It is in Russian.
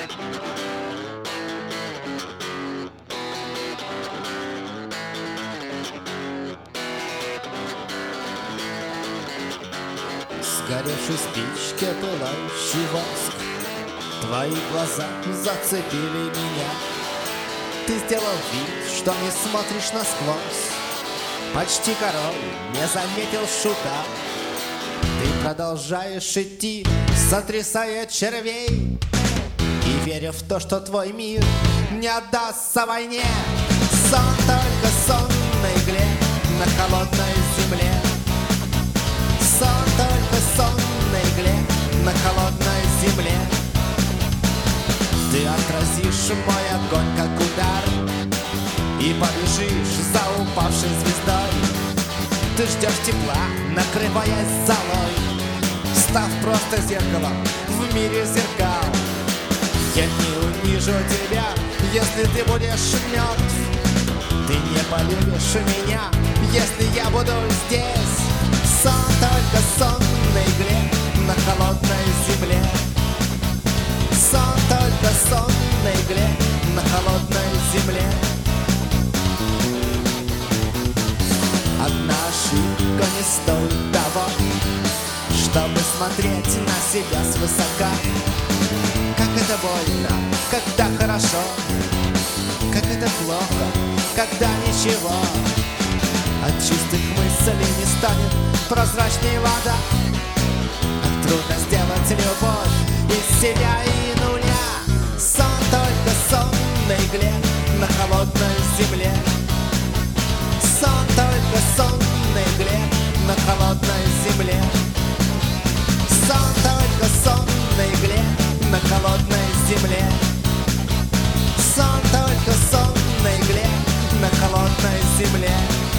Сгоревшей спичке пылающий воск, твои глаза зацепили меня. Ты сделал вид, что не смотришь насквозь. Почти король не заметил шута. Ты продолжаешь идти, сотрясая червей, и веря в то, что твой мир не отдастся войне. Сон, только сон на игле, на холодной земле. Сон, только сон на игле, на холодной земле. Ты отразишь мой огонь, как удар, и побежишь за упавшей звездой. Ты ждешь тепла, накрываясь золой, став просто зеркалом в мире зеркал. Я не унижу тебя, если ты будешь мертв. Ты не полюбишь меня, если я буду здесь. Сон, только сон на игле, на холодной земле. Сон, только сон на игле, на холодной земле. Одна ошибка не стоит того, чтобы смотреть на себя свысока. Как это больно, когда хорошо, как это плохо, когда ничего. От чистых мыслей не станет прозрачней вода. Как трудно сделать любовь из себя и нуля. Сон, только сон на игле, на холодной земле. Сон, только сон на игле, на холодной земле. Сон, только сон на игле, на холодной земле. Сон, только сон на игле, на холодной земле.